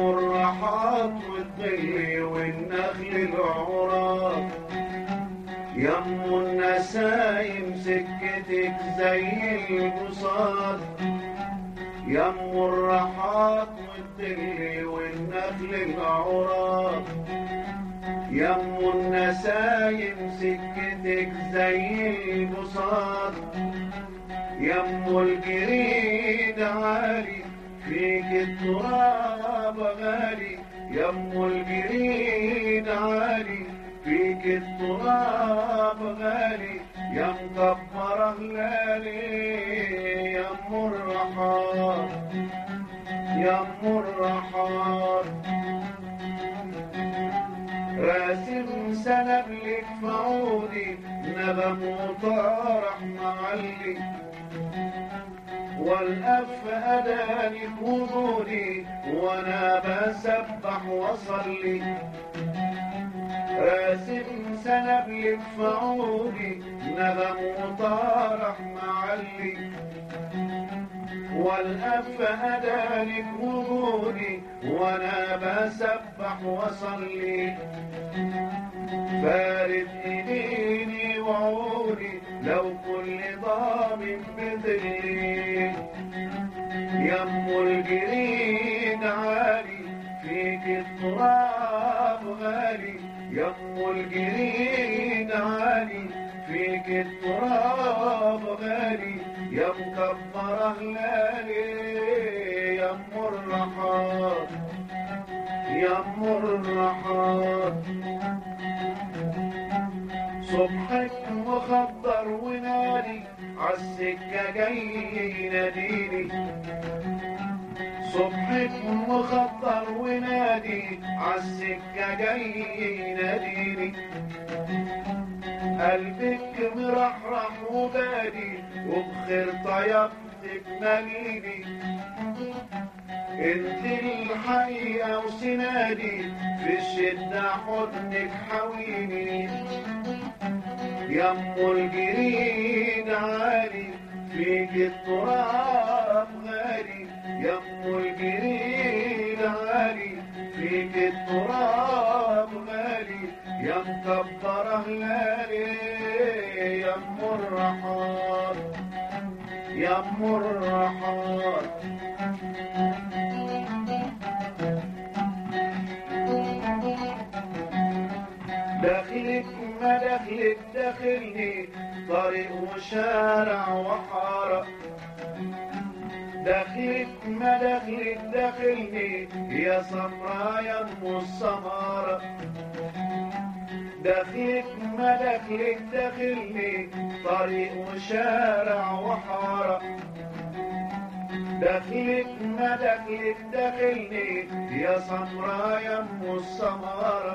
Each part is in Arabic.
الرحاط والظل والنخل العراق، يم النسايم سكتك زي البساط، يم الرحاط والظل والنخل العراق، يم النسايم سكتك زي البساط، يم الجريد عالي فيك التراب غالي، يم الجريد عالي فيك التراب غالي، يا مكبر هلالي يم الرحاط يم الرحاط. راسم سلب لك فعودي نغم وطارح معلي، والأف أداني وجودي وأنا بسبح وصلي، راسم سلب لك فعودي نغم وطارح معلي، والأف أدانك وجودي وأنا بسبح وصلي، فارد إيديني وعودي لو كل ضامن بذلي، يم الجريد عالي فيك التراب غالي، يم الجريد عالي فيك التراب غالي، يا مكبر هلالي يم الرحاط يم الرحاط. صبحك مخضر ونادي عالسكة جاي يناديني، صبحك مخضر ونادي عالسكة جاي يناديني، قلبك مرحرح وبادي وبخير طيبتك ماليني، انت الحقيقة وسنادي في الشدة حضنك حويني، يم الجريد عالي فيك التراب غالي، يم الجريد عالي فيك التراب غالي، يا مكبر هلالي يم الرحاط يم الرحاط. داخلك ما داخلك داخلني طريق وشارع وحارة، داخلك ما داخلك داخلني يا سمرا يا ام السمارة، داخلك ما داخلك داخلني طريق وشارع وحارة، داخلك ما داخلك داخلني يا سمرا يا ام السمارة،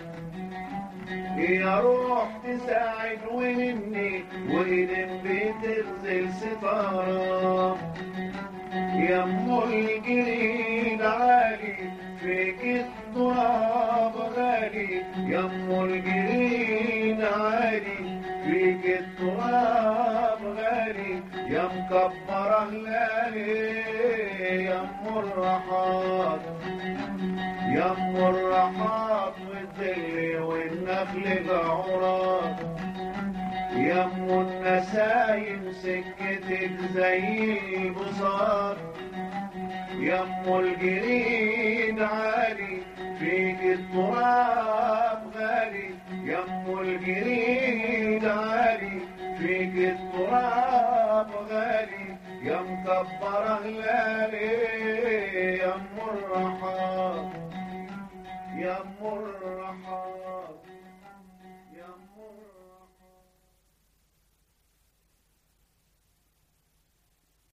يا روح تساعد ومني وإيدن بتغزل ستارة، يم الجريد عالي فيك التراب غالي، يم الجريد عالي فيك التراب غالي، يا مكبر هلالي يم الرحاط يم الرحاط والظل والنخل العراق، يم النسايم سكتك زي البساط، يم الجريد عالي فيك التراب غالي، يم الجريد عالي فيك التراب غالي، يا مكبر هلالي يم الرحاط يم الرحاط.